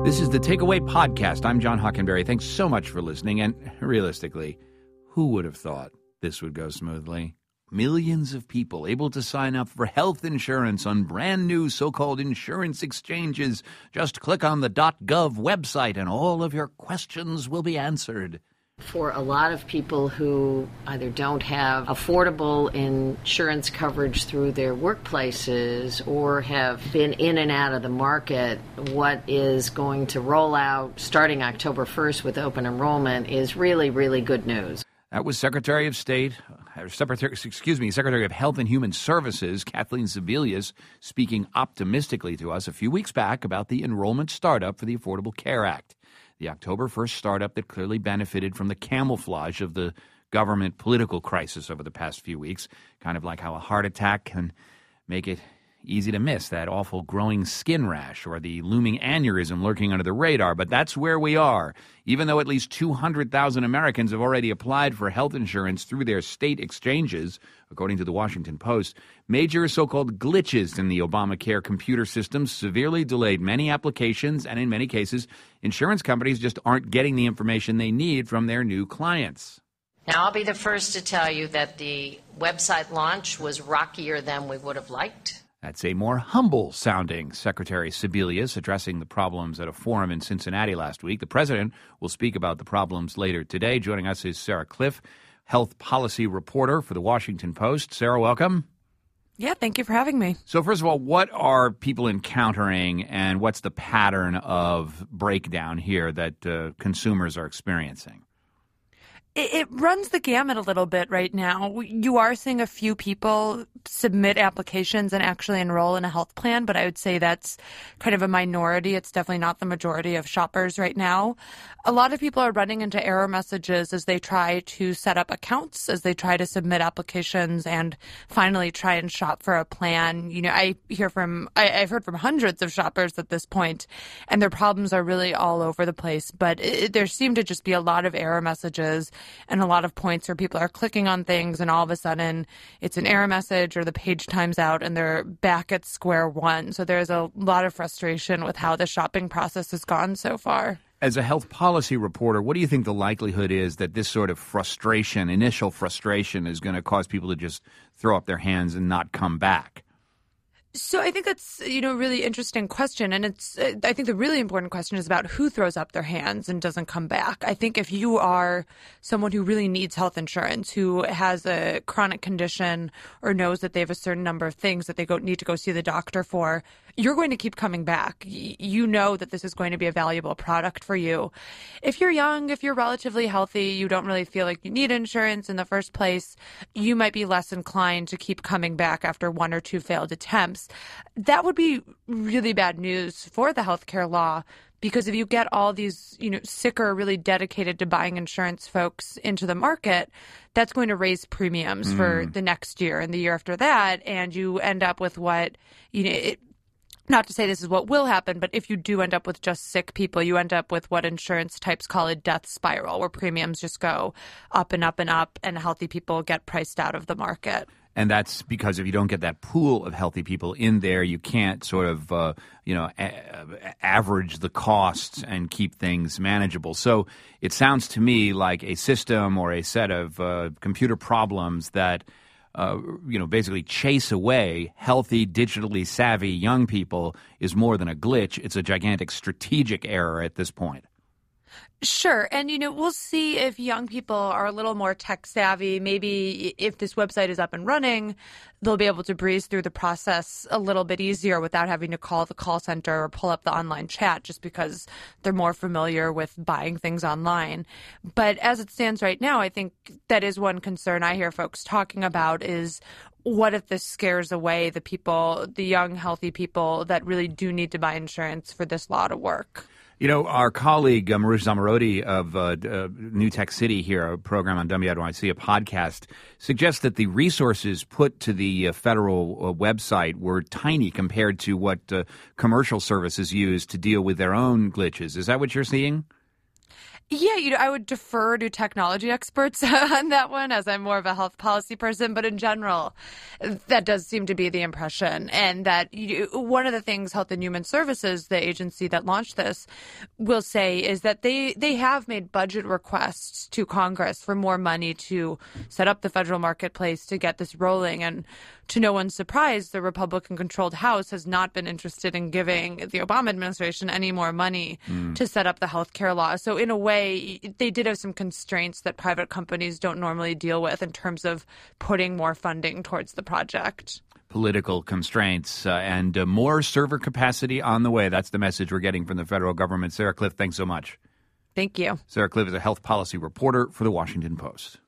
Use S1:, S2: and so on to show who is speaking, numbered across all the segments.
S1: This is the Takeaway Podcast. I'm John Hockenberry. Thanks so much for listening. And realistically, who would have thought this would go smoothly? Millions of people able to sign up for health insurance on brand new so-called insurance exchanges. Just click on the .gov website and all of your questions will be answered.
S2: For a lot of people who either don't have affordable insurance coverage through their workplaces or have been in and out of the market, what is going to roll out starting October 1st with open enrollment is really, really good news.
S1: That was Secretary of Health and Human Services, Kathleen Sebelius, speaking optimistically to us a few weeks back about the enrollment startup for the Affordable Care Act. The October 1st startup that clearly benefited from the camouflage of the government political crisis over the past few weeks, kind of like how a heart attack can make it easy to miss that awful growing skin rash or the looming aneurysm lurking under the radar. But that's where we are. Even though at least 200,000 Americans have already applied for health insurance through their state exchanges, according to the Washington Post, major so-called glitches in the Obamacare computer system severely delayed many applications, and in many cases, insurance companies just aren't getting the information they need from their new clients.
S2: Now, I'll be the first to tell you that the website launch was rockier than we would have liked.
S1: That's a more humble-sounding Secretary Sebelius addressing the problems at a forum in Cincinnati last week. The president will speak about the problems later today. Joining us is Sarah Kliff, health policy reporter for the Washington Post. Sarah, welcome.
S3: Yeah, thank you for having me.
S1: So first of all, what are people encountering and what's the pattern of breakdown here that consumers are experiencing?
S3: It runs the gamut a little bit right now. You are seeing a few people submit applications and actually enroll in a health plan, but I would say that's kind of a minority. It's definitely not the majority of shoppers right now. A lot of people are running into error messages as they try to set up accounts, as they try to submit applications and finally try and shop for a plan. You know, I've heard from hundreds of shoppers at this point, and their problems are really all over the place. But there seem to just be a lot of error messages and a lot of points where people are clicking on things and all of a sudden it's an error message or the page times out and they're back at square one. So there's a lot of frustration with how the shopping process has gone so far.
S1: As a health policy reporter, what do you think the likelihood is that this sort of frustration, initial frustration, is going to cause people to just throw up their hands and not come back?
S3: So I think that's, a really interesting question. And I think the really important question is about who throws up their hands and doesn't come back. I think if you are someone who really needs health insurance, who has a chronic condition or knows that they have a certain number of things that they need to go see the doctor for, you're going to keep coming back. You know that this is going to be a valuable product for you. If you're young, if you're relatively healthy, you don't really feel like you need insurance in the first place, you might be less inclined to keep coming back after one or two failed attempts. That would be really bad news for the healthcare law, because if you get all these, sicker, really dedicated to buying insurance folks into the market, that's going to raise premiums for the next year and the year after that. And you end up with what, not to say this is what will happen, but if you do end up with just sick people, you end up with what insurance types call a death spiral, where premiums just go up and up and up, and healthy people get priced out of the market.
S1: And that's because if you don't get that pool of healthy people in there, you can't sort of, average the costs and keep things manageable. So it sounds to me like a system or a set of computer problems that basically chase away healthy, digitally savvy young people is more than a glitch. It's a gigantic strategic error at this point.
S3: Sure. And, we'll see if young people are a little more tech savvy. Maybe if this website is up and running, they'll be able to breeze through the process a little bit easier without having to call the call center or pull up the online chat, just because they're more familiar with buying things online. But as it stands right now, I think that is one concern I hear folks talking about is, what if this scares away the people, the young, healthy people that really do need to buy insurance for this law to work?
S1: Our colleague, Marush Zamarodi of New Tech City here, a program on WNYC, a podcast, suggests that the resources put to the federal website were tiny compared to what commercial services use to deal with their own glitches. Is that what you're seeing?
S3: Yeah, I would defer to technology experts on that one, as I'm more of a health policy person. But in general, that does seem to be the impression. And that one of the things Health and Human Services, the agency that launched this, will say is that they have made budget requests to Congress for more money to set up the federal marketplace to get this rolling. And to no one's surprise, the Republican-controlled House has not been interested in giving the Obama administration any more money to set up the health care law. So in a way, they did have some constraints that private companies don't normally deal with in terms of putting more funding towards the project.
S1: Political constraints and more server capacity on the way. That's the message we're getting from the federal government. Sarah Kliff, thanks so much.
S3: Thank you.
S1: Sarah Kliff is a health policy reporter for The Washington Post.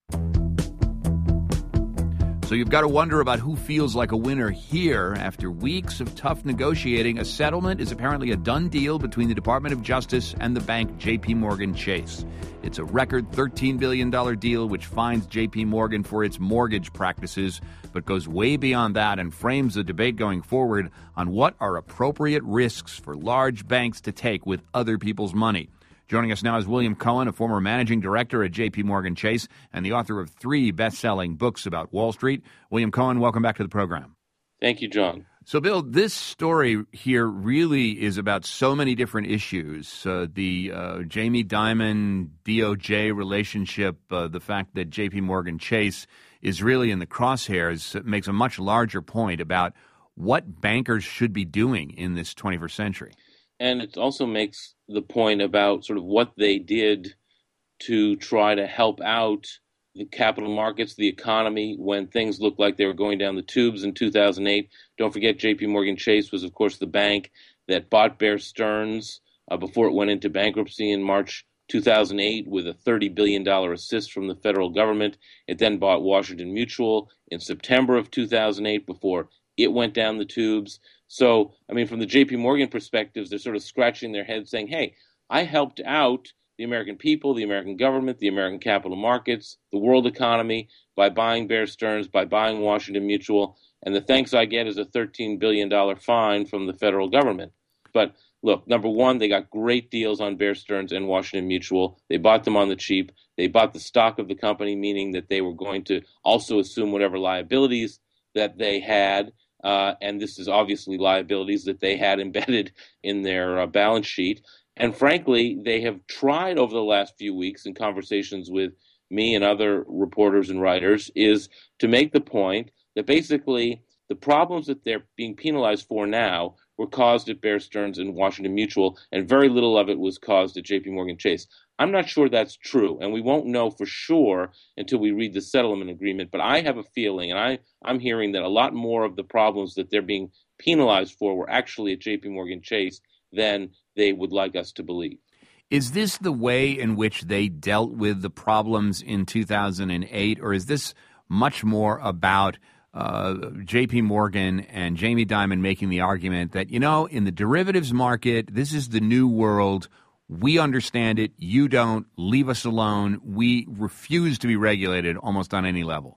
S1: So you've got to wonder about who feels like a winner here. After weeks of tough negotiating, a settlement is apparently a done deal between the Department of Justice and the bank J.P. Morgan Chase. It's a record $13 billion deal which fines J.P. Morgan for its mortgage practices, but goes way beyond that and frames the debate going forward on what are appropriate risks for large banks to take with other people's money. Joining us now is William Cohen, a former managing director at J.P. Morgan Chase and the author of 3 best-selling books about Wall Street. William Cohen, welcome back to the program.
S4: Thank you, John.
S1: So, Bill, this story here really is about so many different issues. The Jamie Dimon DOJ relationship, the fact that J.P. Morgan Chase is really in the crosshairs makes a much larger point about what bankers should be doing in this 21st century.
S4: And it also makes the point about sort of what they did to try to help out the capital markets, the economy, when things looked like they were going down the tubes in 2008. Don't forget, J.P. Morgan Chase was, of course, the bank that bought Bear Stearns before it went into bankruptcy in March 2008 with a $30 billion assist from the federal government. It then bought Washington Mutual in September of 2008 before it went down the tubes. So, I mean, from the J.P. Morgan perspectives, they're sort of scratching their heads saying, hey, I helped out the American people, the American government, the American capital markets, the world economy by buying Bear Stearns, by buying Washington Mutual, and the thanks I get is a $13 billion fine from the federal government. But look, number one, they got great deals on Bear Stearns and Washington Mutual. They bought them on the cheap. They bought the stock of the company, meaning that they were going to also assume whatever liabilities that they had. And this is obviously liabilities that they had embedded in their balance sheet. And frankly, they have tried over the last few weeks in conversations with me and other reporters and writers is to make the point that basically the problems that they're being penalized for now were caused at Bear Stearns and Washington Mutual, and very little of it was caused at J.P. Morgan Chase. I'm not sure that's true, and we won't know for sure until we read the settlement agreement, but I have a feeling, and I'm hearing that a lot more of the problems that they're being penalized for were actually at J.P. Morgan Chase than they would like us to believe.
S1: Is this the way in which they dealt with the problems in 2008, or is this much more about J.P. Morgan and Jamie Dimon making the argument that, in the derivatives market, this is the new world. We understand it. You don't. Leave us alone. We refuse to be regulated almost on any level.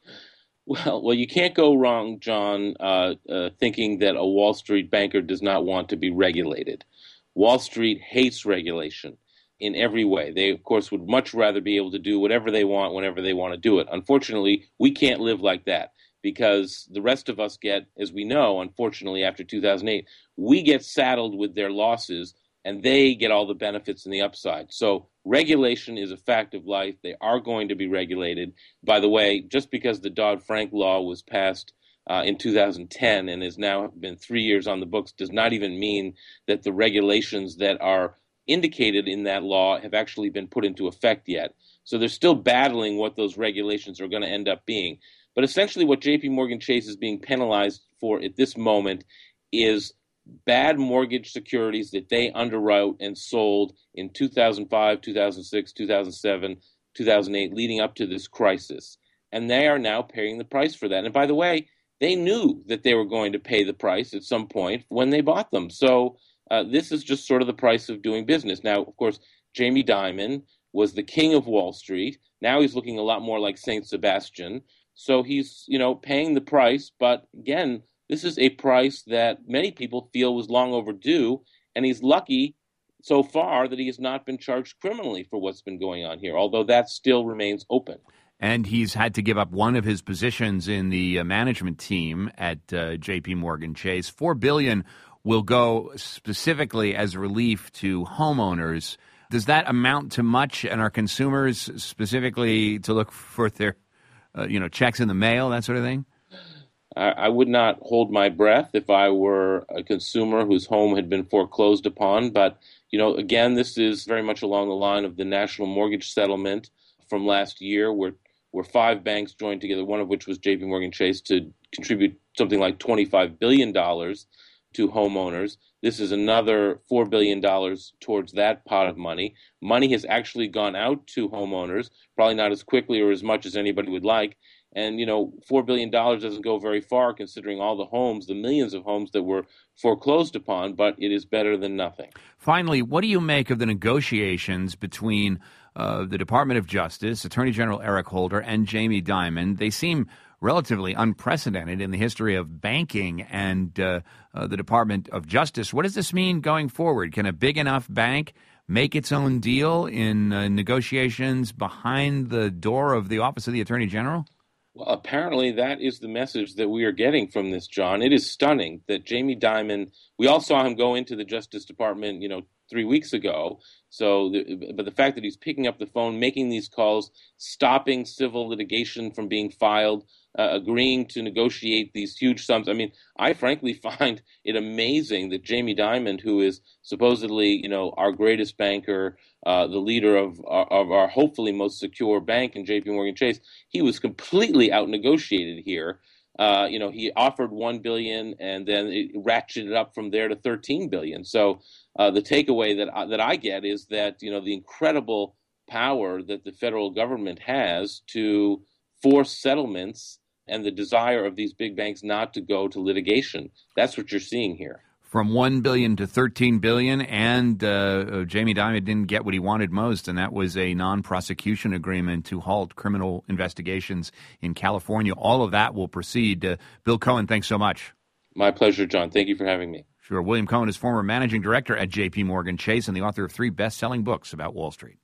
S4: Well, you can't go wrong, John, thinking that a Wall Street banker does not want to be regulated. Wall Street hates regulation in every way. They, of course, would much rather be able to do whatever they want whenever they want to do it. Unfortunately, we can't live like that because the rest of us get, as we know, unfortunately, after 2008, we get saddled with their losses and they get all the benefits and the upside. So regulation is a fact of life. They are going to be regulated. By the way, just because the Dodd-Frank law was passed in 2010 and has now been 3 years on the books does not even mean that the regulations that are indicated in that law have actually been put into effect yet. So they're still battling what those regulations are going to end up being. But essentially what J.P. Morgan Chase is being penalized for at this moment is bad mortgage securities that they underwrote and sold in 2005, 2006, 2007, 2008, leading up to this crisis. And they are now paying the price for that. And by the way, they knew that they were going to pay the price at some point when they bought them. So this is just sort of the price of doing business. Now, of course, Jamie Dimon was the king of Wall Street. Now he's looking a lot more like Saint Sebastian. So he's, paying the price. But again, this is a price that many people feel was long overdue. And he's lucky, so far that he has not been charged criminally for what's been going on here, although that still remains open.
S1: And he's had to give up one of his positions in the management team at J.P. Morgan Chase. $4 billion will go specifically as relief to homeowners. Does that amount to much? And are consumers specifically to look for their, checks in the mail, that sort of thing?
S4: I would not hold my breath if I were a consumer whose home had been foreclosed upon. But, again, this is very much along the line of the national mortgage settlement from last year, where 5 banks joined together, one of which was J.P. Morgan Chase, to contribute something like $25 billion to homeowners. This is another $4 billion towards that pot of money. Money has actually gone out to homeowners, probably not as quickly or as much as anybody would like. And, $4 billion doesn't go very far considering all the homes, the millions of homes that were foreclosed upon, but it is better than nothing.
S1: Finally, what do you make of the negotiations between the Department of Justice, Attorney General Eric Holder, and Jamie Dimon? They seem relatively unprecedented in the history of banking and the Department of Justice. What does this mean going forward? Can a big enough bank make its own deal in negotiations behind the door of the Office of the Attorney General?
S4: Well, apparently that is the message that we are getting from this, John. It is stunning that Jamie Dimon, we all saw him go into the Justice Department, 3 weeks ago. But the fact that he's picking up the phone, making these calls, stopping civil litigation from being filed, agreeing to negotiate these huge sums. I mean, I frankly find it amazing that Jamie Dimon, who is supposedly, our greatest banker, the leader of our hopefully most secure bank in J.P. Morgan Chase, he was completely out-negotiated here. He offered $1 billion and then it ratcheted up from there to $13 billion. So the takeaway that I get is that, the incredible power that the federal government has to force settlements and the desire of these big banks not to go to litigation. That's what you're seeing here.
S1: From $1 billion to $13 billion, and Jamie Dimon didn't get what he wanted most, and that was a non-prosecution agreement to halt criminal investigations in California. All of that will proceed. Bill Cohen, thanks so much.
S4: My pleasure, John. Thank you for having me.
S1: Sure. William Cohen is former managing director at J.P. Morgan Chase and the author of 3 best-selling books about Wall Street.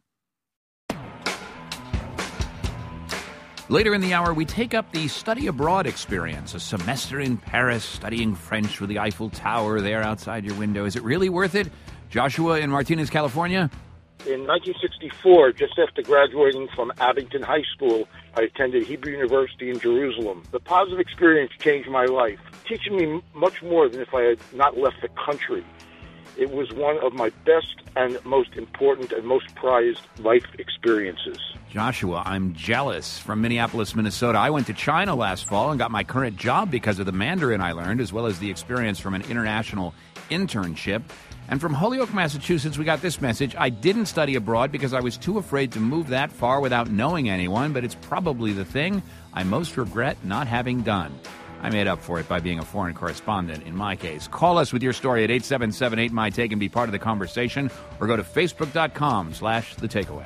S1: Later in the hour, we take up the study abroad experience, a semester in Paris studying French with the Eiffel Tower there outside your window. Is it really worth it? Joshua in Martinez, California.
S5: In 1964, just after graduating from Abington High School, I attended Hebrew University in Jerusalem. The positive experience changed my life, teaching me much more than if I had not left the country. It was one of my best and most important and most prized life experiences.
S1: Joshua, I'm jealous. From Minneapolis, Minnesota. I went to China last fall and got my current job because of the Mandarin I learned, as well as the experience from an international internship. And from Holyoke, Massachusetts, we got this message. I didn't study abroad because I was too afraid to move that far without knowing anyone, but it's probably the thing I most regret not having done. I made up for it by being a foreign correspondent in my case. Call us with your story at 877-8MY-TAKE and be part of the conversation, or go to facebook.com/thetakeaway.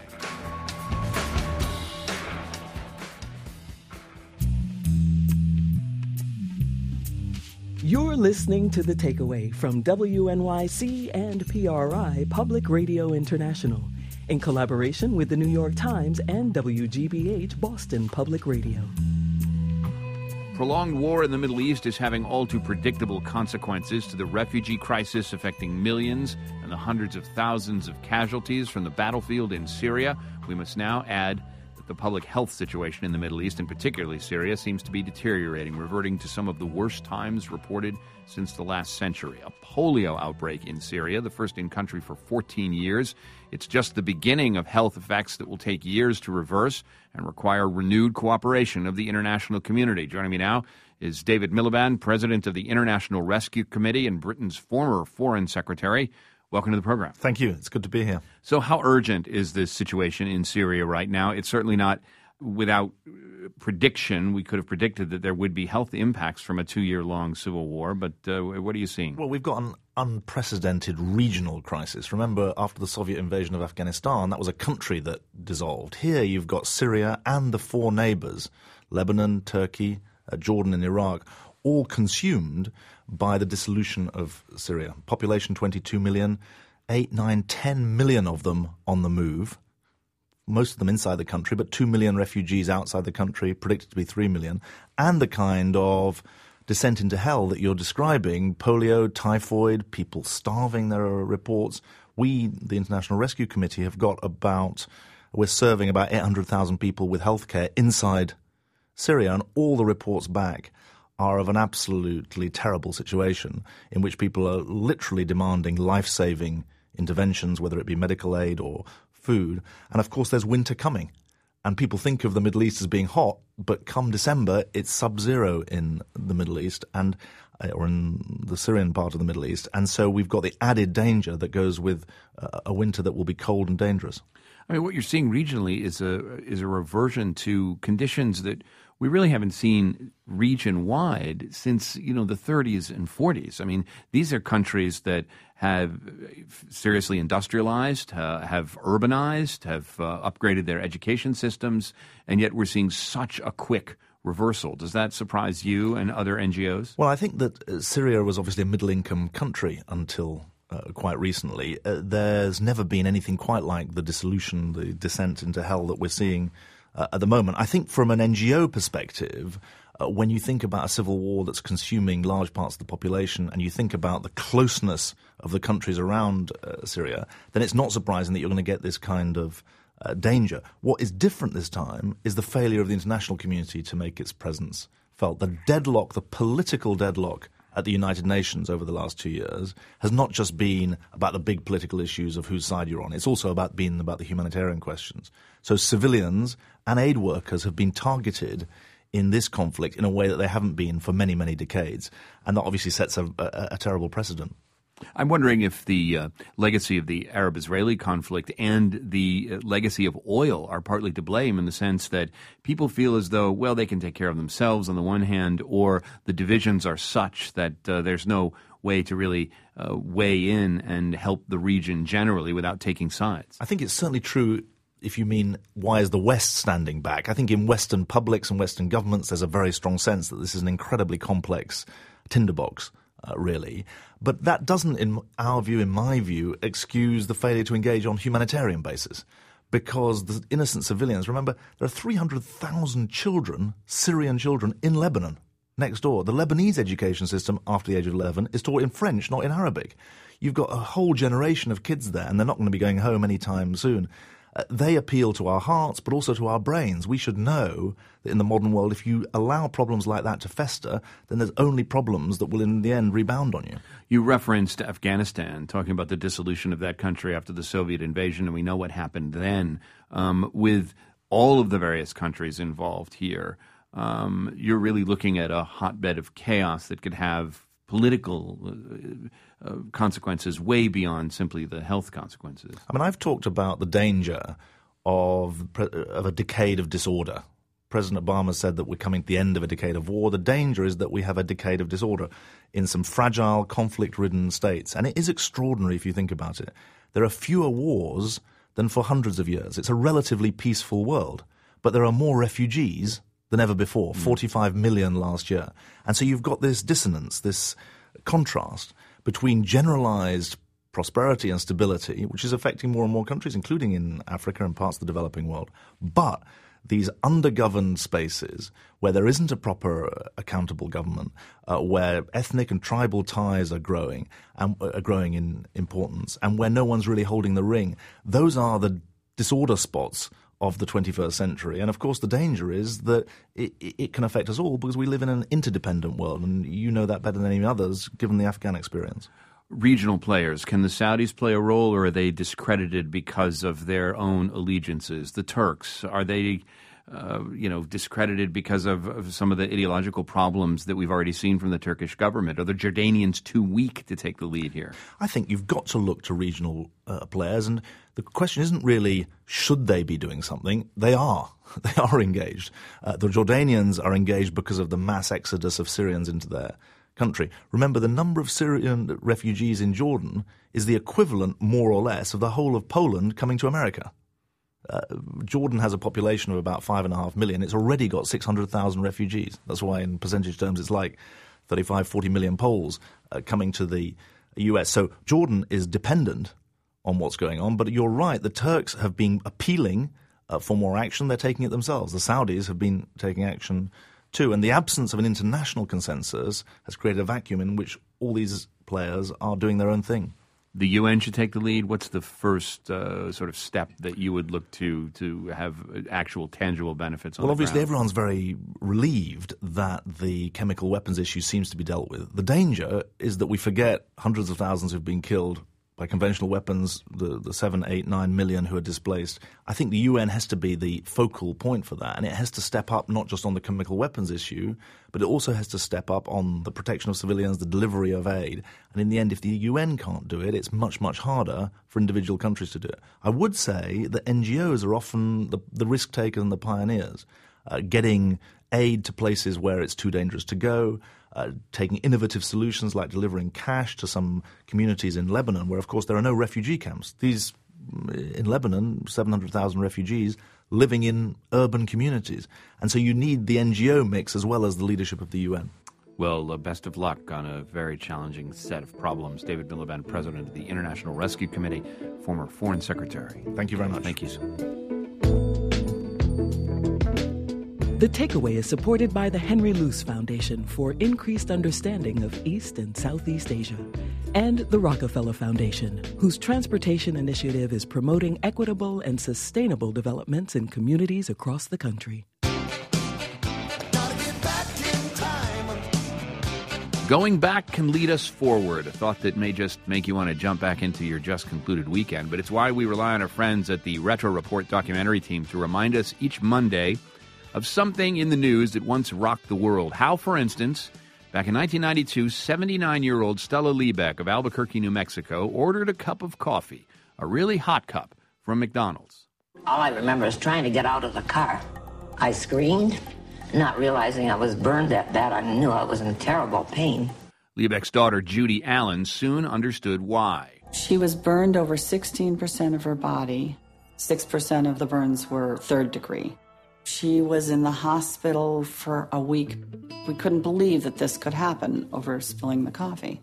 S6: You're listening to The Takeaway from WNYC and PRI Public Radio International, in collaboration with the New York Times and WGBH Boston Public Radio.
S1: Prolonged war in the Middle East is having all too predictable consequences to the refugee crisis affecting millions and the hundreds of thousands of casualties from the battlefield in Syria. We must now add that the public health situation in the Middle East, and particularly Syria, seems to be deteriorating, reverting to some of the worst times reported since the last century. A polio outbreak in Syria, the first in country for 14 years. It's just the beginning of health effects that will take years to reverse and require renewed cooperation of the international community. Joining me now is David Miliband, president of the International Rescue Committee and Britain's former foreign secretary. Welcome to the program.
S7: Thank you. It's good to be here.
S1: So how urgent is this situation in Syria right now? It's certainly not without prediction. We could have predicted that there would be health impacts from a 2-year-long civil war, but what are you seeing?
S7: Well, we've got an unprecedented regional crisis. Remember, after the Soviet invasion of Afghanistan, that was a country that dissolved. Here you've got Syria and the 4 neighbors, Lebanon, Turkey, Jordan and Iraq, all consumed by the dissolution of Syria. Population 22 million, 8, 9, 10 million of them on the move, most of them inside the country, but 2 million refugees outside the country, predicted to be 3 million, and the kind of descent into hell that you're describing, polio, typhoid, people starving, there are reports. We, the International Rescue Committee, we're serving about 800,000 people with healthcare inside Syria, and all the reports back are of an absolutely terrible situation in which people are literally demanding life-saving interventions, whether it be medical aid or food. And of course, there's winter coming. And people think of the Middle East as being hot, but come December, it's sub-zero in the Middle East or in the Syrian part of the Middle East. And so we've got the added danger that goes with a winter that will be cold and dangerous.
S1: I mean, what you're seeing regionally is a reversion to conditions that we really haven't seen region-wide since, the 30s and 40s. I mean, these are countries that have seriously industrialized, have urbanized, have upgraded their education systems, and yet we're seeing such a quick reversal. Does that surprise you and other NGOs?
S7: Well, I think that Syria was obviously a middle-income country until quite recently. There's never been anything quite like the dissolution, the descent into hell that we're seeing at the moment. I think from an NGO perspective, when you think about a civil war that's consuming large parts of the population and you think about the closeness of the countries around Syria, then it's not surprising that you're going to get this kind of danger. What is different this time is the failure of the international community to make its presence felt. The deadlock, the political deadlock at the United Nations over the last 2 years has not just been about the big political issues of whose side you're on. It's also about the humanitarian questions. So civilians and aid workers have been targeted in this conflict in a way that they haven't been for many, many decades. And that obviously sets a terrible precedent.
S1: I'm wondering if the legacy of the Arab-Israeli conflict and the legacy of oil are partly to blame in the sense that people feel as though, well, they can take care of themselves on the one hand, or the divisions are such that there's no way to really weigh in and help the region generally without taking sides.
S7: I think it's certainly true if you mean why is the West standing back. I think in Western publics and Western governments there's a very strong sense that this is an incredibly complex tinderbox. Really. But that doesn't, in my view, excuse the failure to engage on humanitarian basis. Because the innocent civilians, remember, there are 300,000 children, Syrian children, in Lebanon, next door. The Lebanese education system, after the age of 11, is taught in French, not in Arabic. You've got a whole generation of kids there, and they're not going to be going home anytime soon. They appeal to our hearts, but also to our brains. We should know that in the modern world, if you allow problems like that to fester, then there's only problems that will in the end rebound on you.
S1: You referenced Afghanistan, talking about the dissolution of that country after the Soviet invasion, and we know what happened then. With all of the various countries involved here, you're really looking at a hotbed of chaos that could have political consequences way beyond simply the health consequences.
S7: I mean, I've talked about the danger of a decade of disorder. President Obama said that we're coming to the end of a decade of war. The danger is that we have a decade of disorder in some fragile, conflict-ridden states. And it is extraordinary if you think about it. There are fewer wars than for hundreds of years. It's a relatively peaceful world. But there are more refugees than ever before, 45 million last year. And so you've got this dissonance, this contrast between generalized prosperity and stability, which is affecting more and more countries, including in Africa and parts of the developing world, but these undergoverned spaces where there isn't a proper accountable government, where ethnic and tribal ties are growing in importance, and where no one's really holding the ring. Those are the disorder spots of the 21st century. And of course the danger is that it can affect us all because we live in an interdependent world, and you know that better than any others given the Afghan experience.
S1: Regional players, can the Saudis play a role, or are they discredited because of their own allegiances? The Turks, are they discredited because of some of the ideological problems that we've already seen from the Turkish government? Are the Jordanians too weak to take the lead here?
S7: I think you've got to look to regional players, and the question isn't really should they be doing something. They are. They are engaged. The Jordanians are engaged because of the mass exodus of Syrians into their country. Remember, the number of Syrian refugees in Jordan is the equivalent, more or less, of the whole of Poland coming to America. Jordan has a population of about 5.5 million. It's already got 600,000 refugees. That's why in percentage terms it's like 35, 40 million Poles coming to the US. So Jordan is dependent on what's going on. But you're right, the Turks have been appealing for more action. They're taking it themselves. The Saudis have been taking action too. And the absence of an international consensus has created a vacuum in which all these players are doing their own thing.
S1: The UN should take the lead. What's the first sort of step that you would look to have actual tangible benefits on
S7: Well,
S1: the
S7: obviously
S1: ground?
S7: everyone's very relieved that the chemical weapons issue seems to be dealt with. The danger is that we forget hundreds of thousands who've been killed by conventional weapons, the 7, 8, 9 million who are displaced. I think the UN has to be the focal point for that, and it has to step up not just on the chemical weapons issue, but it also has to step up on the protection of civilians, the delivery of aid. And in the end, if the UN can't do it, it's much, much harder for individual countries to do it. I would say that NGOs are often the risk takers and the pioneers, getting aid to places where it's too dangerous to go, taking innovative solutions like delivering cash to some communities in Lebanon where, of course, there are no refugee camps. In Lebanon, 700,000 refugees living in urban communities. And so you need the NGO mix as well as the leadership of the UN.
S1: Well, best of luck on a very challenging set of problems. David Miliband, president of the International Rescue Committee, former foreign secretary.
S7: Thank you very much.
S1: Thank you, sir.
S6: The Takeaway is supported by the Henry Luce Foundation for increased understanding of East and Southeast Asia, and the Rockefeller Foundation, whose transportation initiative is promoting equitable and sustainable developments in communities across the country.
S1: Going back can lead us forward, a thought that may just make you want to jump back into your just concluded weekend, but it's why we rely on our friends at the Retro Report documentary team to remind us each Monday of something in the news that once rocked the world. How, for instance, back in 1992, 79-year-old Stella Liebeck of Albuquerque, New Mexico, ordered a cup of coffee, a really hot cup, from McDonald's.
S8: All I remember is trying to get out of the car. I screamed, not realizing I was burned that bad. I knew I was in terrible pain.
S1: Liebeck's daughter, Judy Allen, soon understood why.
S9: She was burned over 16% of her body. 6% of the burns were third degree. She was in the hospital for a week. We couldn't believe that this could happen over spilling the coffee.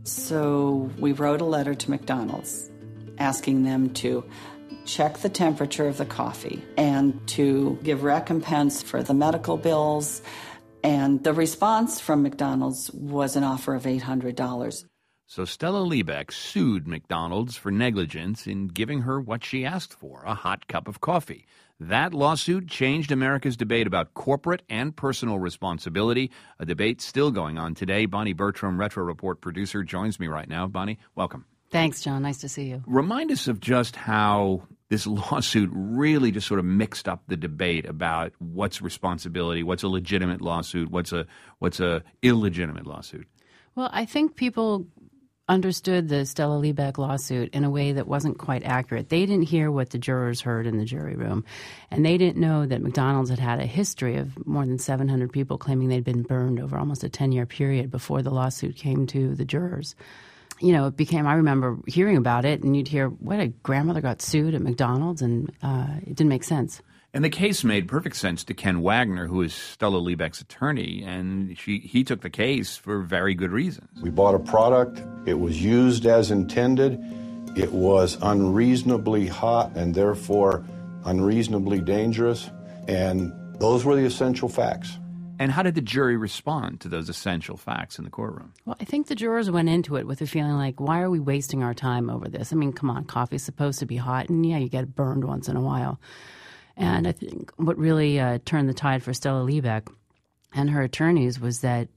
S9: So we wrote a letter to McDonald's asking them to check the temperature of the coffee and to give recompense for the medical bills. And the response from McDonald's was an offer of $800.
S1: So Stella Liebeck sued McDonald's for negligence in giving her what she asked for, a hot cup of coffee. That lawsuit changed America's debate about corporate and personal responsibility, a debate still going on today. Bonnie Bertram, Retro Report producer, joins me right now. Bonnie, welcome.
S10: Thanks, John. Nice to see you.
S1: Remind us of just how this lawsuit really just sort of mixed up the debate about what's responsibility, what's a legitimate lawsuit, what's a illegitimate lawsuit.
S10: Well, I think people understood the Stella Liebeck lawsuit in a way that wasn't quite accurate. They didn't hear what the jurors heard in the jury room, and they didn't know that McDonald's had had a history of more than 700 people claiming they'd been burned over almost a 10-year period before the lawsuit came to the jurors. You know, I remember hearing about it, and you'd hear, what, a grandmother got sued at McDonald's, and it didn't make sense.
S1: And the case made perfect sense to Ken Wagner, who is Stella Liebeck's attorney, and he took the case for very good reasons.
S11: We bought a product. It was used as intended. It was unreasonably hot and therefore unreasonably dangerous. And those were the essential facts.
S1: And how did the jury respond to those essential facts in the courtroom?
S10: Well, I think the jurors went into it with a feeling like, why are we wasting our time over this? I mean, come on, coffee's supposed to be hot, and yeah, you get burned once in a while. And I think what really turned the tide for Stella Liebeck and her attorneys was that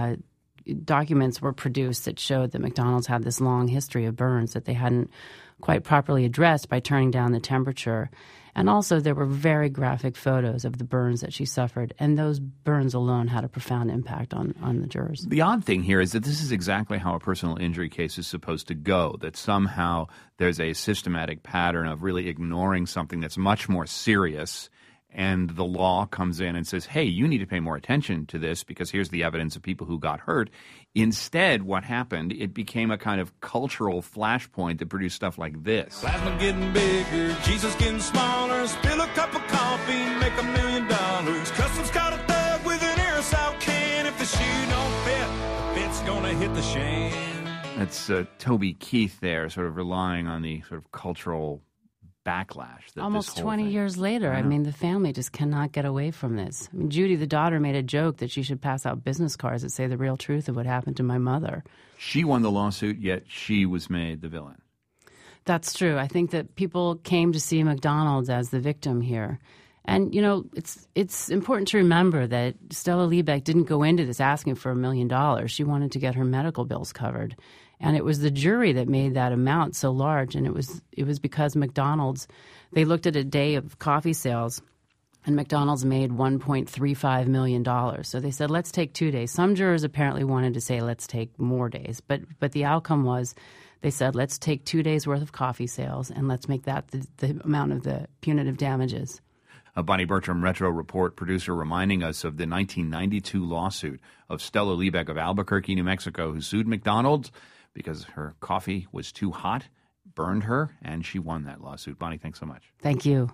S10: documents were produced that showed that McDonald's had this long history of burns that they hadn't quite properly addressed by turning down the temperature. And also there were very graphic photos of the burns that she suffered, and those burns alone had a profound impact on the jurors.
S1: The odd thing here is that this is exactly how a personal injury case is supposed to go, that somehow there's a systematic pattern of really ignoring something that's much more serious, and the law comes in and says, hey, you need to pay more attention to this because here's the evidence of people who got hurt. Instead, what happened, it became a kind of cultural flashpoint that produced stuff like this.
S12: Plasma getting bigger, Jesus getting smaller, spill a cup of coffee, make $1 million. Customs got a thug with an aerosol can. If the shoe don't fit, the fit's gonna hit the shan.
S1: That's Toby Keith there, sort of relying on the sort of cultural backlash. That
S10: Almost
S1: this
S10: 20
S1: thing.
S10: years later, I mean, the family just cannot get away from this. I mean, Judy, the daughter, made a joke that she should pass out business cards that say the real truth of what happened to my mother.
S1: She won the lawsuit, yet she was made the villain.
S10: That's true. I think that people came to see McDonald's as the victim here. And, you know, it's important to remember that Stella Liebeck didn't go into this asking for $1 million. She wanted to get her medical bills covered. And it was the jury that made that amount so large. And it was because McDonald's, they looked at a day of coffee sales, and McDonald's made $1.35 million. So they said, let's take 2 days. Some jurors apparently wanted to say, let's take more days. But the outcome was, they said, let's take 2 days' worth of coffee sales, and let's make that the amount of the punitive damages.
S1: A Bonnie Bertram Retro Report producer reminding us of the 1992 lawsuit of Stella Liebeck of Albuquerque, New Mexico, who sued McDonald's because her coffee was too hot, burned her, and she won that lawsuit. Bonnie, thanks so much.
S10: Thank you.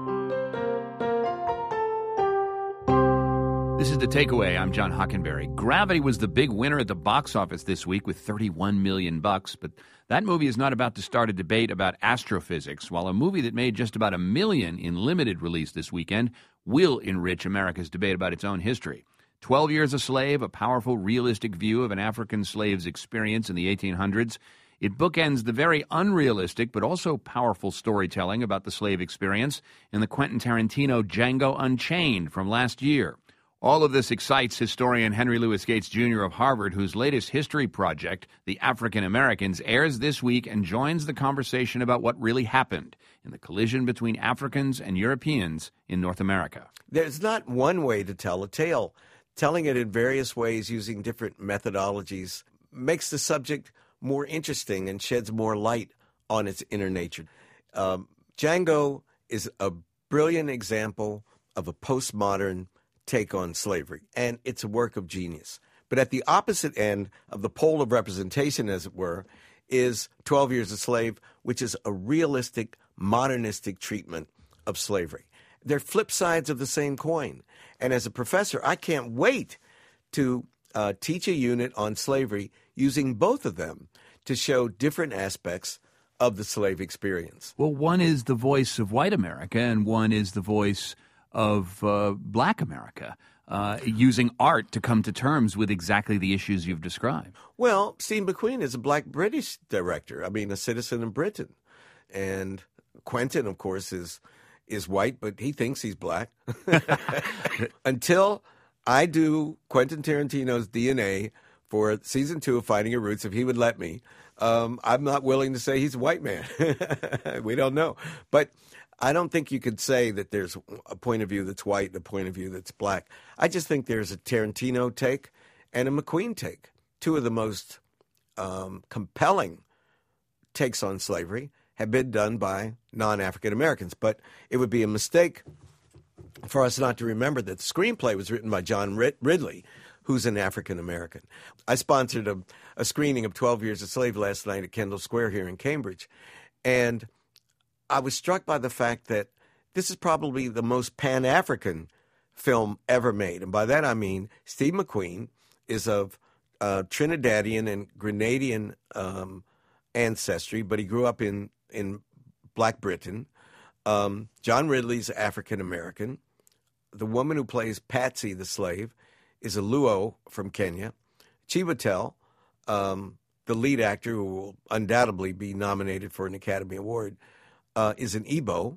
S1: This is The Takeaway. I'm John Hockenberry. Gravity was the big winner at the box office this week with $31 million, but that movie is not about to start a debate about astrophysics, while a movie that made just about $1 million in limited release this weekend will enrich America's debate about its own history. 12 Years a Slave, a powerful, realistic view of an African slave's experience in the 1800s. It bookends the very unrealistic but also powerful storytelling about the slave experience in the Quentin Tarantino Django Unchained from last year. All of this excites historian Henry Louis Gates, Jr. of Harvard, whose latest history project, The African Americans, airs this week and joins the conversation about what really happened in the collision between Africans and Europeans in North America.
S13: There's not one way to tell a tale. Telling it in various ways using different methodologies makes the subject more interesting and sheds more light on its inner nature. Django is a brilliant example of a postmodern take on slavery, and it's a work of genius. But at the opposite end of the pole of representation, as it were, is 12 Years a Slave, which is a realistic, modernistic treatment of slavery. They're flip sides of the same coin. And as a professor, I can't wait to teach a unit on slavery using both of them to show different aspects of the slave experience.
S1: Well, one is the voice of white America, and one is the voice of black America, using art to come to terms with exactly the issues you've described.
S13: Well, Steve McQueen is a black British director, a citizen of Britain. And Quentin, of course, is white, but he thinks he's black. Until I do Quentin Tarantino's DNA for season 2 of Finding Your Roots, if he would let me, I'm not willing to say he's a white man. We don't know. But I don't think you could say that there's a point of view that's white and a point of view that's black. I just think there's a Tarantino take and a McQueen take, two of the most compelling takes on slavery have been done by non-African Americans. But it would be a mistake for us not to remember that the screenplay was written by John Ridley, who's an African American. I sponsored a screening of 12 Years a Slave last night at Kendall Square here in Cambridge, and I was struck by the fact that this is probably the most Pan-African film ever made. And by that I mean Steve McQueen is of Trinidadian and Grenadian ancestry, but he grew up in Black Britain. John Ridley's African-American. The woman who plays Patsy the slave is a Luo from Kenya. Chiwetel, the lead actor who will undoubtedly be nominated for an Academy Award, is an Igbo,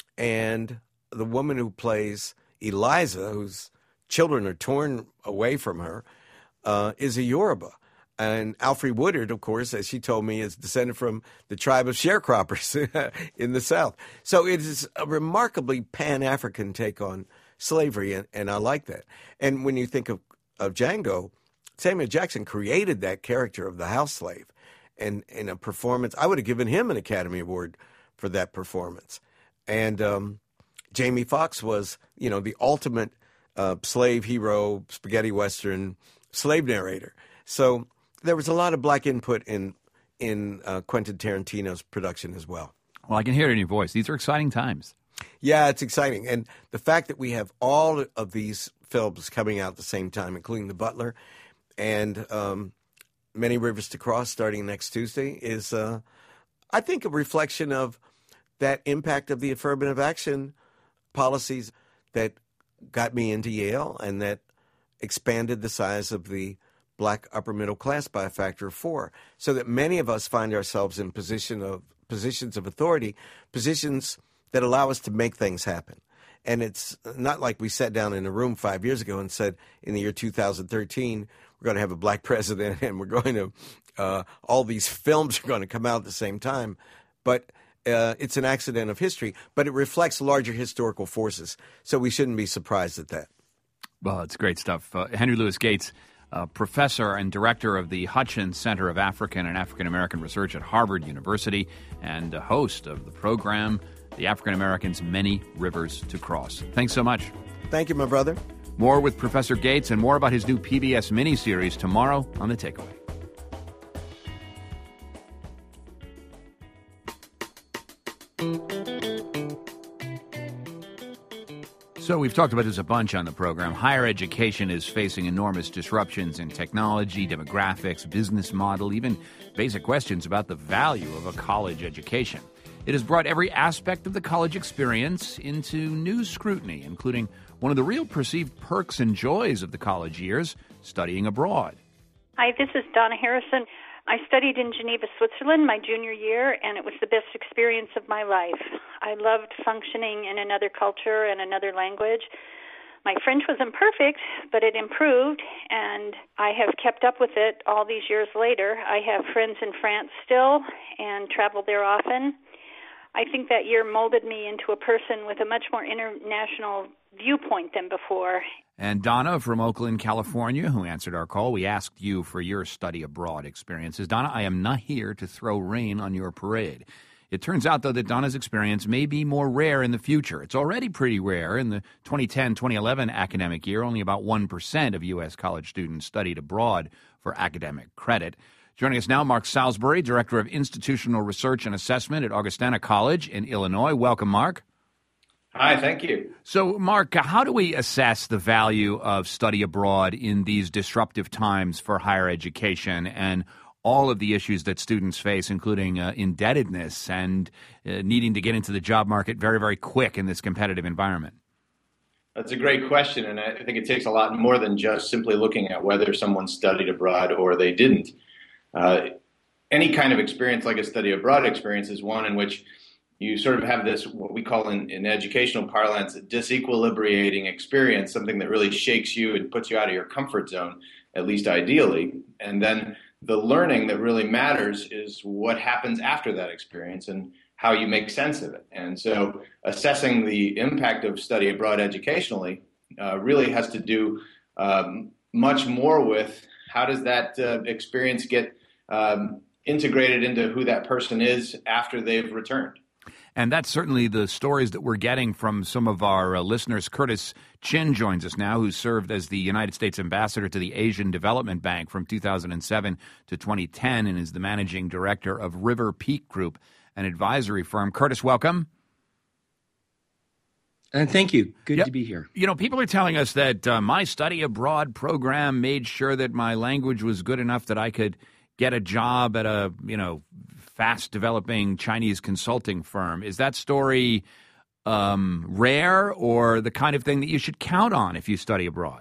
S13: and the woman who plays Eliza, whose children are torn away from her, is a Yoruba. And Alfre Woodard, of course, as she told me, is descended from the tribe of sharecroppers in the South. So it is a remarkably Pan-African take on slavery, and I like that. And when you think of Django, Samuel Jackson created that character of the house slave. And in a performance, I would have given him an Academy Award for that performance. And Jamie Foxx was, the ultimate slave hero, spaghetti western slave narrator. So there was a lot of black input in Quentin Tarantino's production as well.
S1: Well, I can hear it in your voice. These are exciting times.
S13: Yeah, it's exciting. And the fact that we have all of these films coming out at the same time, including The Butler, and Many Rivers to Cross starting next Tuesday is, I think, a reflection of that impact of the affirmative action policies that got me into Yale and that expanded the size of the black upper middle class by a factor of 4, so that many of us find ourselves in positions of authority, positions that allow us to make things happen. And it's not like we sat down in a room 5 years ago and said, in the year 2013, we're going to have a black president and we're going to, all these films are going to come out at the same time. But it's an accident of history, but it reflects larger historical forces. So we shouldn't be surprised at that.
S1: Well, it's great stuff. Henry Louis Gates, professor and director of the Hutchins Center of African and African American Research at Harvard University and host of the program, The African Americans' Many Rivers to Cross. Thanks so much.
S13: Thank you, my brother.
S1: More with Professor Gates and more about his new PBS miniseries tomorrow on The Takeaway. So we've talked about this a bunch on the program. Higher education is facing enormous disruptions in technology, demographics, business model, even basic questions about the value of a college education. It has brought every aspect of the college experience into new scrutiny, including one of the real perceived perks and joys of the college years, studying abroad.
S14: Hi, this is Donna Harrison. I studied in Geneva, Switzerland my junior year, and it was the best experience of my life. I loved functioning in another culture and another language. My French was imperfect, but it improved, and I have kept up with it all these years later. I have friends in France still and travel there often. I think that year molded me into a person with a much more international viewpoint than before.
S1: And Donna from Oakland, California, who answered our call, we asked you for your study abroad experiences. Donna, I am not here to throw rain on your parade. It turns out, though, that Donna's experience may be more rare in the future. It's already pretty rare. In the 2010-2011 academic year, only about 1% of U.S. college students studied abroad for academic credit. Joining us now, Mark Salisbury, Director of Institutional Research and Assessment at Augustana College in Illinois. Welcome, Mark.
S15: Hi, thank you.
S1: So, Mark, how do we assess the value of study abroad in these disruptive times for higher education and all of the issues that students face, including indebtedness and needing to get into the job market very, very quick in this competitive environment?
S15: That's a great question, and I think it takes a lot more than just simply looking at whether someone studied abroad or they didn't. Any kind of experience like a study abroad experience is one in which you sort of have this, what we call in educational parlance, a disequilibrating experience, something that really shakes you and puts you out of your comfort zone, at least ideally. And then the learning that really matters is what happens after that experience and how you make sense of it. And so assessing the impact of study abroad educationally really has to do much more with how does that experience get integrated into who that person is after they've returned.
S1: And that's certainly the stories that we're getting from some of our listeners. Curtis Chin joins us now, who served as the United States ambassador to the Asian Development Bank from 2007 to 2010 and is the managing director of River Peak Group, an advisory firm. Curtis, welcome.
S16: And thank you. Good to be here.
S1: You know, people are telling us that my study abroad program made sure that my language was good enough that I could get a job at a, fast-developing Chinese consulting firm. Is that story rare or the kind of thing that you should count on if you study abroad?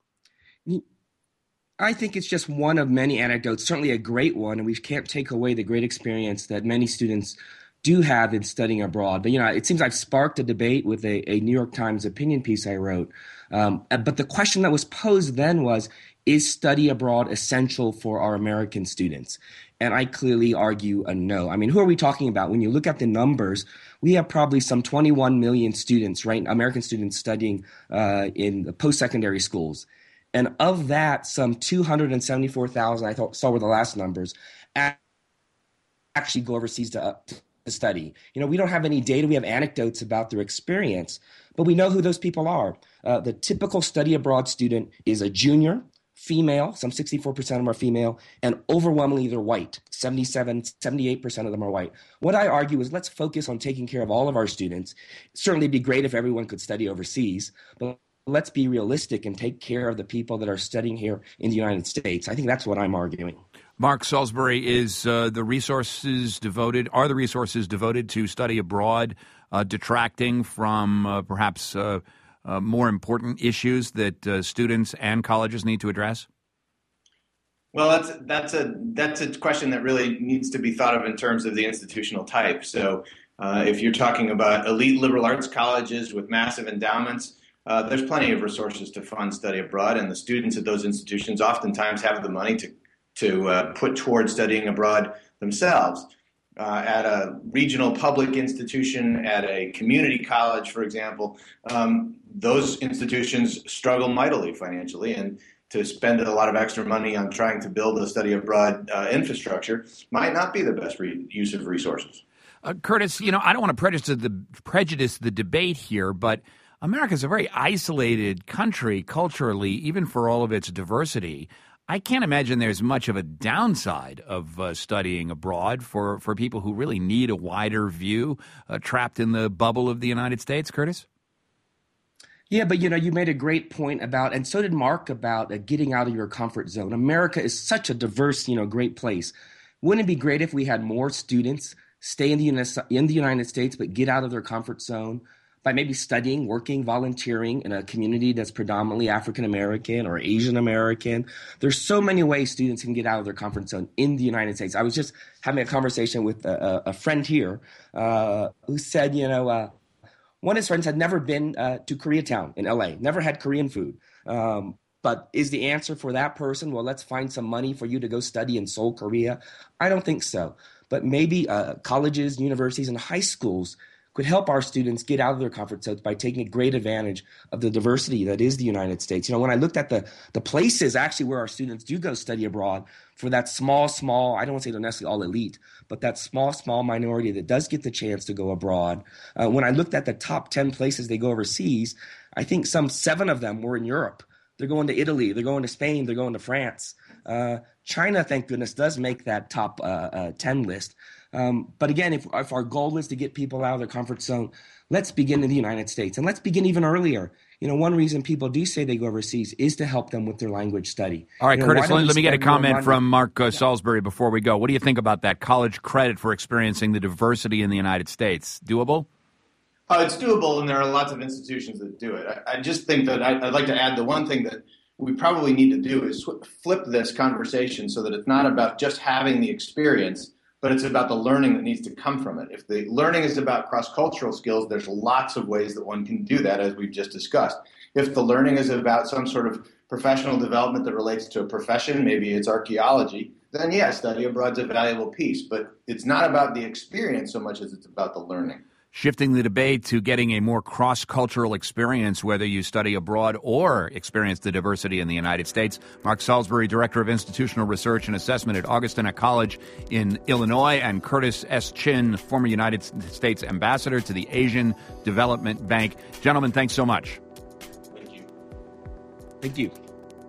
S16: I think it's just one of many anecdotes, certainly a great one, and we can't take away the great experience that many students do have in studying abroad. But, it seems I've sparked a debate with a New York Times opinion piece I wrote. But the question that was posed then was, is study abroad essential for our American students? And I clearly argue a no. I mean, who are we talking about? When you look at the numbers, we have probably some 21 million students, right? American students studying in the post-secondary schools. And of that, some 274,000, I saw were the last numbers, actually go overseas to study. We don't have any data. We have anecdotes about their experience, but we know who those people are. The typical study abroad student is a junior, female, some 64% of them are female, and overwhelmingly they're white. 78% of them are white. What I argue is let's focus on taking care of all of our students. Certainly it'd be great if everyone could study overseas, but let's be realistic and take care of the people that are studying here in the United States. I think that's what I'm arguing.
S1: Mark Salisbury, are the resources devoted to study abroad detracting from perhaps more important issues that students and colleges need to address?
S15: Well, that's a question that really needs to be thought of in terms of the institutional type. So if you're talking about elite liberal arts colleges with massive endowments, there's plenty of resources to fund study abroad, and the students at those institutions oftentimes have the money to put towards studying abroad themselves. At a regional public institution, at a community college, for example, those institutions struggle mightily financially, and to spend a lot of extra money on trying to build a study abroad infrastructure might not be the best use of resources.
S1: Curtis, I don't want to prejudice the debate here, but America's a very isolated country culturally, even for all of its diversity. I can't imagine there's much of a downside of studying abroad for people who really need a wider view, trapped in the bubble of the United States. Curtis?
S16: Yeah, but you made a great point about, and so did Mark, about getting out of your comfort zone. America is such a diverse, great place. Wouldn't it be great if we had more students stay in the United States but get out of their comfort zone by maybe studying, working, volunteering in a community that's predominantly African American or Asian American? There's so many ways students can get out of their comfort zone in the United States. I was just having a conversation with a friend here who said, one of his friends had never been to Koreatown in LA, never had Korean food. But is the answer for that person, well, let's find some money for you to go study in Seoul, Korea? I don't think so. But maybe colleges, universities, and high schools could help our students get out of their comfort zones by taking great advantage of the diversity that is the United States. When I looked at the places actually where our students do go study abroad, for that small, I don't want to say they're necessarily all elite, but that small minority that does get the chance to go abroad, when I looked at the top 10 places they go overseas, I think some 7 of them were in Europe. They're going to Italy, they're going to Spain, they're going to France. China, thank goodness, does make that top 10 list. But again, if our goal is to get people out of their comfort zone, let's begin in the United States. And let's begin even earlier. One reason people do say they go overseas is to help them with their language study.
S1: All right, Curtis, let me get a comment from Mark Salisbury before we go. What do you think about that college credit for experiencing the diversity in the United States? Doable?
S15: It's doable, and there are lots of institutions that do it. I just think that I'd like to add the one thing that we probably need to do is flip this conversation so that it's not about just having the experience, but it's about the learning that needs to come from it. If the learning is about cross-cultural skills, there's lots of ways that one can do that, as we've just discussed. If the learning is about some sort of professional development that relates to a profession, maybe it's archaeology, then yes, study abroad's a valuable piece. But it's not about the experience so much as it's about the learning.
S1: Shifting the debate to getting a more cross-cultural experience, whether you study abroad or experience the diversity in the United States. Mark Salisbury, Director of Institutional Research and Assessment at Augustana College in Illinois, and Curtis S. Chin, former United States Ambassador to the Asian Development Bank. Gentlemen, thanks so much.
S15: Thank you.
S16: Thank you.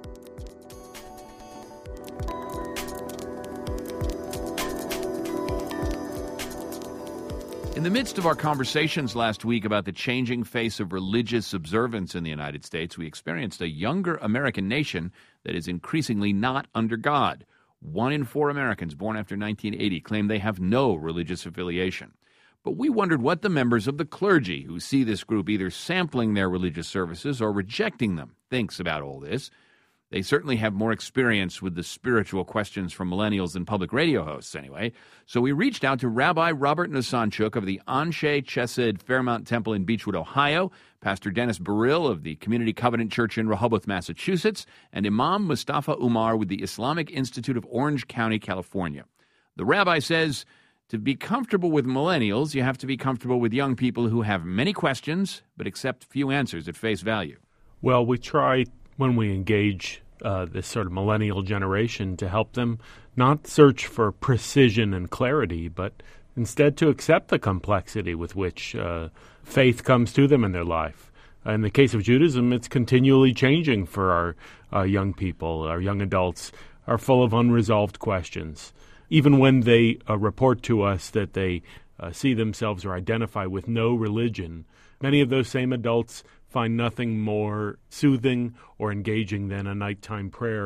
S1: In the midst of our conversations last week about the changing face of religious observance in the United States, we experienced a younger American nation that is increasingly not under God. 1 in 4 Americans born after 1980 claim they have no religious affiliation. But we wondered what the members of the clergy, who see this group either sampling their religious services or rejecting them, thinks about all this. They certainly have more experience with the spiritual questions from millennials than public radio hosts, anyway. So we reached out to Rabbi Robert Nosanchuk of the Anshe Chesed Fairmount Temple in Beechwood, Ohio, Pastor Dennis Burrill of the Community Covenant Church in Rehoboth, Massachusetts, and Imam Mustafa Umar with the Islamic Institute of Orange County, California. The rabbi says to be comfortable with millennials, you have to be comfortable with young people who have many questions but accept few answers at face value.
S17: Well, we try when we engage this sort of millennial generation to help them not search for precision and clarity, but instead to accept the complexity with which faith comes to them in their life. In the case of Judaism, it's continually changing for our young people. Our young adults are full of unresolved questions. Even when they report to us that they see themselves or identify with no religion, many of those same adults find nothing more soothing or engaging than a nighttime prayer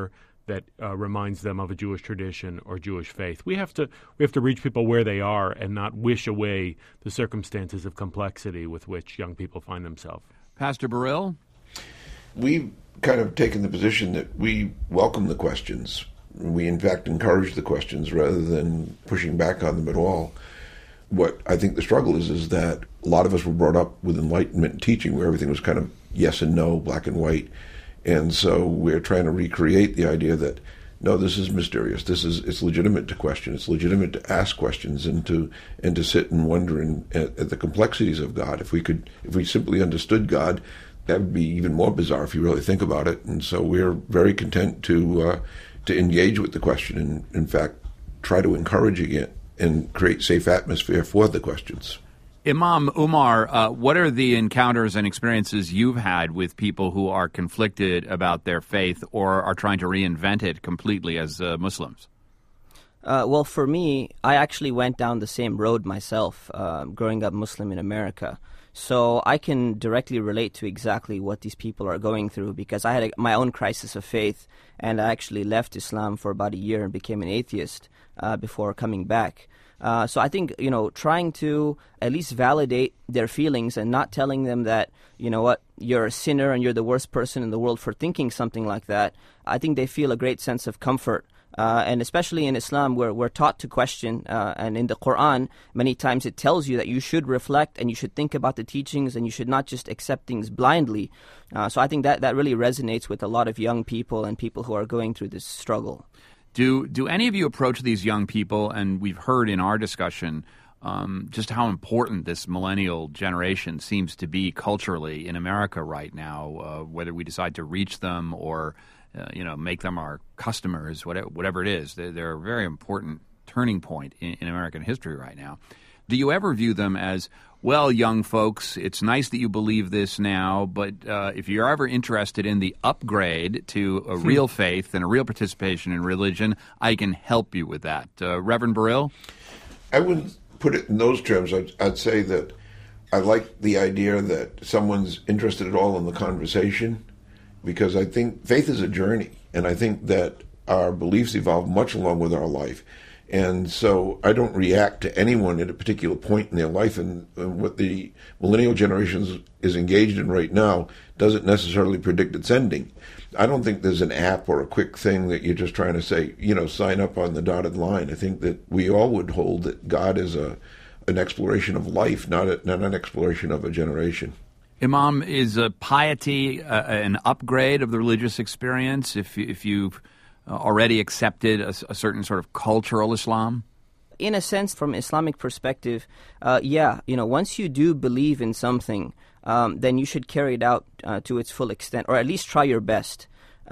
S17: that reminds them of a Jewish tradition or Jewish faith. We have to reach people where they are and not wish away the circumstances of complexity with which young people find themselves.
S1: Pastor Burrill?
S18: We've kind of taken the position that we welcome the questions. We, in fact, encourage the questions rather than pushing back on them at all. What I think the struggle is that a lot of us were brought up with Enlightenment teaching where everything was kind of yes and no, black and white. And so we're trying to recreate the idea that, no, this is mysterious. It's legitimate to question. It's legitimate to ask questions and to sit and wonder at the complexities of God. If we simply understood God, that would be even more bizarre if you really think about it. And so we're very content to engage with the question and, in fact, try to encourage it and create safe atmosphere for the questions.
S1: Imam Umar, what are the encounters and experiences you've had with people who are conflicted about their faith or are trying to reinvent it completely as Muslims?
S19: Well, for me, I actually went down the same road myself, growing up Muslim in America. So I can directly relate to exactly what these people are going through because I had my own crisis of faith, and I actually left Islam for about a year and became an atheist before coming back. So I think, trying to at least validate their feelings and not telling them that, you know what, you're a sinner and you're the worst person in the world for thinking something like that, I think they feel a great sense of comfort. And especially in Islam, where we're taught to question, and in the Quran, many times it tells you that you should reflect and you should think about the teachings and you should not just accept things blindly. So I think that really resonates with a lot of young people and people who are going through this struggle.
S1: Do any of you approach these young people, and we've heard in our discussion just how important this millennial generation seems to be culturally in America right now, whether we decide to reach them or make them our customers, whatever it is. They're a very important turning point in American history right now. Do you ever view them as, well, young folks, it's nice that you believe this now, but if you're ever interested in the upgrade to a real faith and a real participation in religion, I can help you with that. Reverend Burrill?
S18: I wouldn't put it in those terms. I'd say that I like the idea that someone's interested at all in the conversation, because I think faith is a journey, and I think that our beliefs evolve much along with our life. And so I don't react to anyone at a particular point in their life, and what the millennial generation is engaged in right now doesn't necessarily predict its ending. I don't think there's an app or a quick thing that you're just trying to say, sign up on the dotted line. I think that we all would hold that God is an exploration of life, not an exploration of a generation.
S1: Imam, is piety an upgrade of the religious experience if you've already accepted a certain sort of cultural Islam?
S19: In a sense, from Islamic perspective, once you do believe in something, then you should carry it out to its full extent, or at least try your best.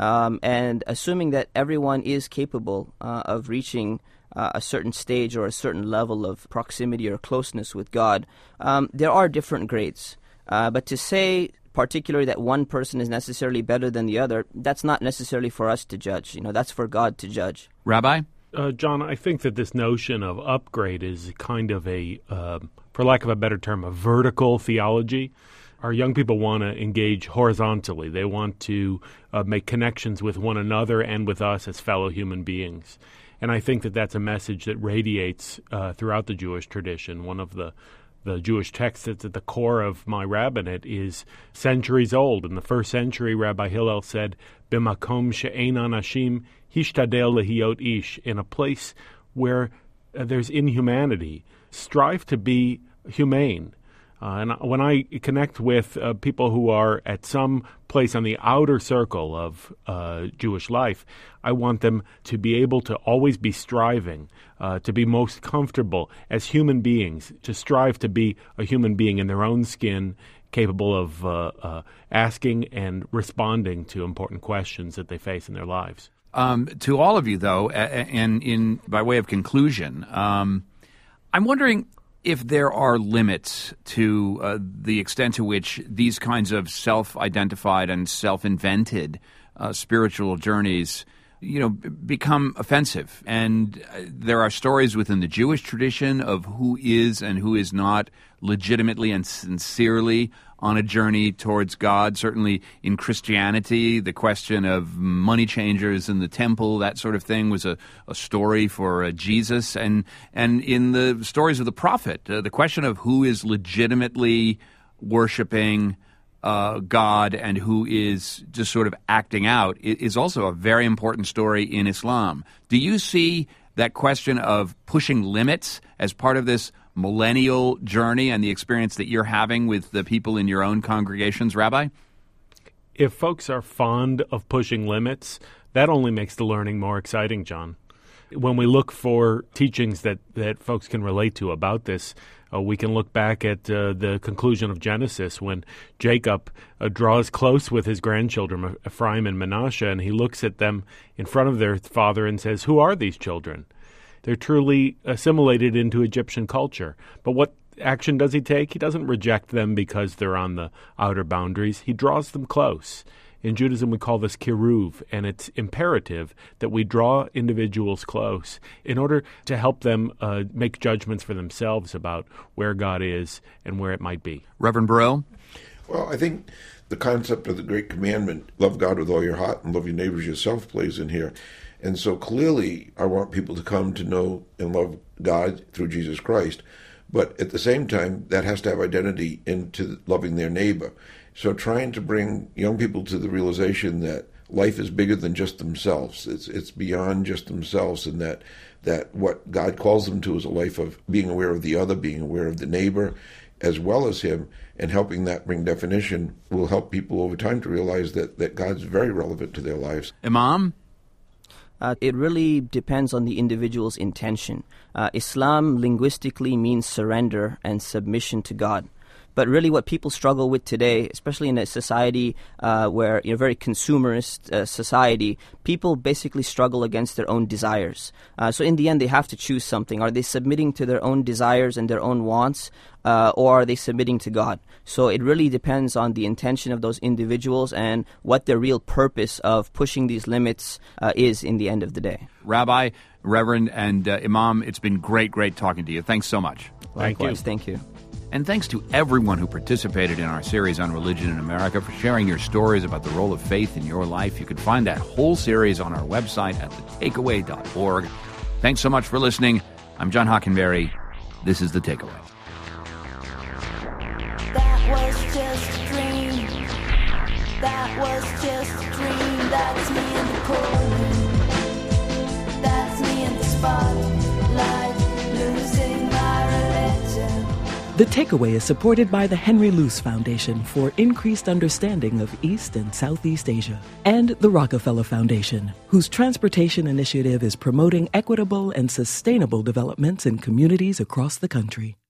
S19: And assuming that everyone is capable of reaching a certain stage or a certain level of proximity or closeness with God, there are different grades. But to say particularly that one person is necessarily better than the other, that's not necessarily for us to judge. That's for God to judge.
S1: Rabbi?
S17: John, I think that this notion of upgrade is kind of for lack of a better term, a vertical theology. Our young people want to engage horizontally. They want to make connections with one another and with us as fellow human beings. And I think that that's a message that radiates throughout the Jewish tradition. One of the Jewish text that's at the core of my rabbinate is centuries old. In the first century, Rabbi Hillel said, "B'makom she'ein anashim hishtadel lehiot ish," in a place where there's inhumanity, strive to be humane. And when I connect with people who are at some place on the outer circle of Jewish life, I want them to be able to always be striving, to be most comfortable as human beings, to strive to be a human being in their own skin, capable of asking and responding to important questions that they face in their lives.
S1: To all of you, though, and by way of conclusion, I'm wondering if there are limits to the extent to which these kinds of self-identified and self-invented spiritual journeys become offensive. And there are stories within the Jewish tradition of who is and who is not legitimately and sincerely on a journey towards God. Certainly in Christianity, the question of money changers in the temple, that sort of thing, was a story for Jesus. And in the stories of the prophet, the question of who is legitimately worshiping God and who is just sort of acting out is also a very important story in Islam. Do you see that question of pushing limits as part of this millennial journey and the experience that you're having with the people in your own congregations, Rabbi?
S17: If folks are fond of pushing limits, that only makes the learning more exciting, John. When we look for teachings that folks can relate to about this, we can look back at the conclusion of Genesis when Jacob draws close with his grandchildren, Ephraim and Manasseh, and he looks at them in front of their father and says, "Who are these children?" They're truly assimilated into Egyptian culture. But what action does he take? He doesn't reject them because they're on the outer boundaries. He draws them close. In Judaism, we call this kiruv, and it's imperative that we draw individuals close in order to help them make judgments for themselves about where God is and where it might be.
S1: Reverend Burrell?
S18: Well, I think the concept of the Great Commandment, love God with all your heart and love your neighbors yourself, plays in here. And so clearly I want people to come to know and love God through Jesus Christ. But at the same time, that has to have identity into loving their neighbor. So trying to bring young people to the realization that life is bigger than just themselves. It's beyond just themselves, and that what God calls them to is a life of being aware of the other, being aware of the neighbor, as well as him, and helping that bring definition will help people over time to realize that God's very relevant to their lives.
S1: Imam?
S19: It really depends on the individual's intention. Islam linguistically means surrender and submission to God. But really what people struggle with today, especially in a society where, very consumerist society, people basically struggle against their own desires. So in the end, they have to choose something. Are they submitting to their own desires and their own wants, or are they submitting to God? So it really depends on the intention of those individuals and what their real purpose of pushing these limits is in the end of the day.
S1: Rabbi, Reverend, and Imam, it's been great talking to you. Thanks so much.
S19: Likewise, thank you.
S1: And thanks to everyone who participated in our series on religion in America for sharing your stories about the role of faith in your life. You can find that whole series on our website at thetakeaway.org. Thanks so much for listening. I'm John Hockenberry. This is The Takeaway.
S20: That was just a dream. That was just a dream. That's me in the corner. That's me in the spotlight, losing my religion.
S6: The Takeaway is supported by the Henry Luce Foundation for increased understanding of East and Southeast Asia, and the Rockefeller Foundation, whose transportation initiative is promoting equitable and sustainable developments in communities across the country.